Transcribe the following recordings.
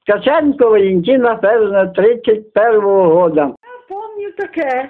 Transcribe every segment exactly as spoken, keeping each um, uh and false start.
Ткаченко Валентина Федоровна, тридцять первого года. Я пам'ятаю таке.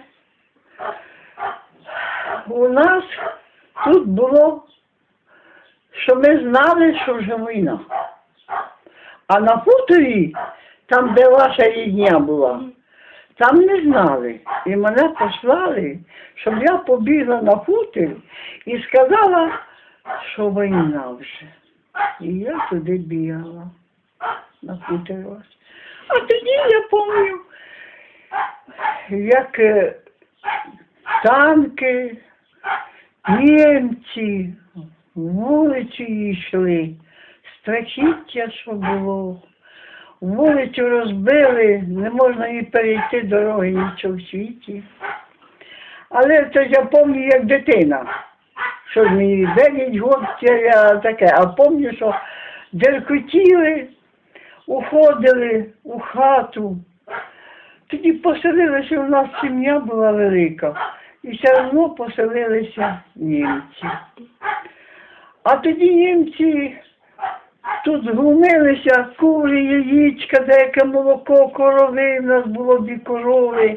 У нас тут було, що ми знали, що вже війна. А на хуторі, там, де ваша рідня була, там не знали. І мене послали, щоб я побігла на хутір і сказала, що війна вже. І я туди бігала, на хутір. А тоді я пам'ятаю, як е, танки, німці, вулиці йшли, страхіття, що було. Вулицю розбили, не можна ні перейти дороги, нічого в світі. Але це я пам'ятаю як дитина. Що ж мені дев'ять років, я таке. А пам'ятаю, що деркотіли, уходили у хату. Тоді поселилася, у нас сім'я була велика. І все одно поселилися німці. А тоді німці тут глумилися, кури, яєчка, деяке молоко, корови, в нас було дві корови.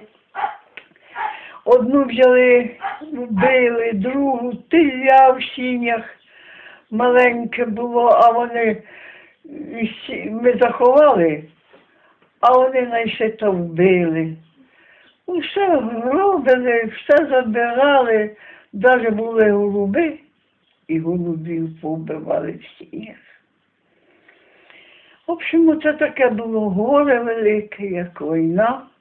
Одну взяли, вбили, другу, теля в сінях маленьке було, а вони, ми заховали, а вони найше то вбили. Усе гробили, все забирали, навіть були голуби, і голубів повбивали в сінях. В общем, це таке було горе велике, як війна.